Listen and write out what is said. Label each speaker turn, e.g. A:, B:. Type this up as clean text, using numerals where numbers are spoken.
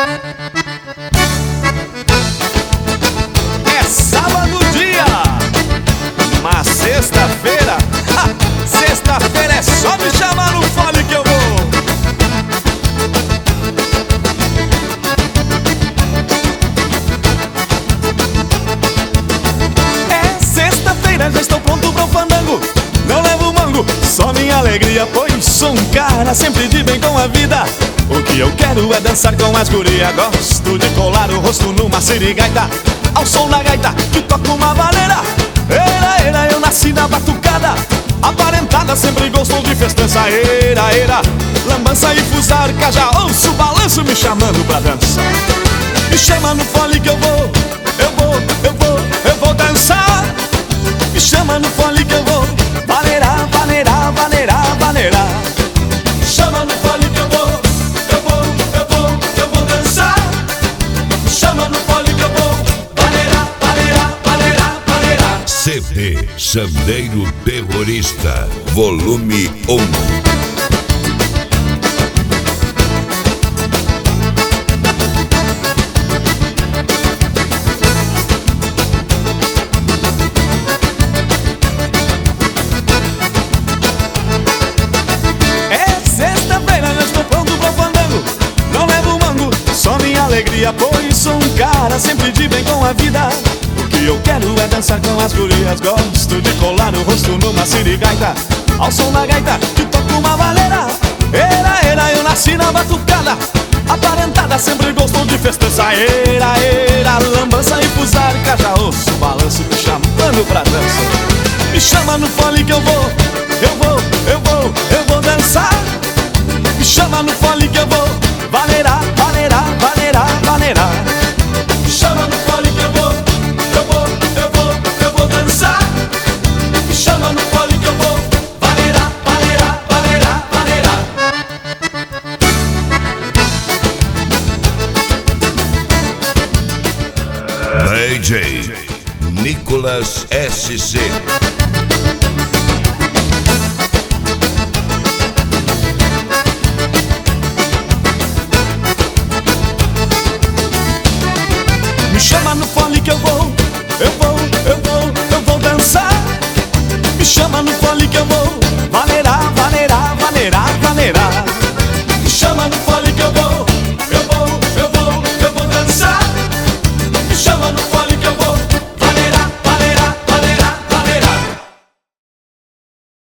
A: É sábado dia, mas sexta-feira, sexta-feira é só me chamar no fole que eu vou. É sexta-feira, já estou pronto pro fandango. Não levo mango, só minha alegria, pois sou um cara sempre de bem com a vida. O que eu quero é dançar com as gurias. Gosto de colar o rosto numa sirigaita, ao som da gaita que toca uma vaneira. Era, era, eu nasci na batucada, aparentada, sempre gostou de festança. Era, era, lambança e fusarca, já ouço o balanço me chamando pra dança. Me chama no fole que eu vou, eu vou, eu vou, eu vou dançar. Me chama no fole que eu vou, vaneira, vaneira, vaneira, vaneira. Chama no fole que eu vou, eu vou, eu vou, eu vou dançar. Chama no fole que eu vou, vaneira, vaneira, vaneira, vaneira.
B: CD Sandeiro Terrorista, volume 1.
A: Pois sou um cara sempre de bem com a vida. O que eu quero é dançar com as gurias. Gosto de colar o rosto numa sirigaita, ao som da gaita que toca uma vaneira. Era, era, eu nasci na batucada, aparentada, sempre gostou de festança. Era, era, lambança e fusarca, já ouço o balanço me chamando pra dança. Me chama no fole que eu vou, eu vou, eu vou, eu vou dançar. Me chama no fole que eu vou, vaneira, vaneira, vaneira, vaneira. Me chama no fole que eu vou, eu vou, eu vou, eu vou dançar. Me chama no fole que eu vou, vaneira, vaneira, vaneira,
B: vaneira. DJ Nicolas SC.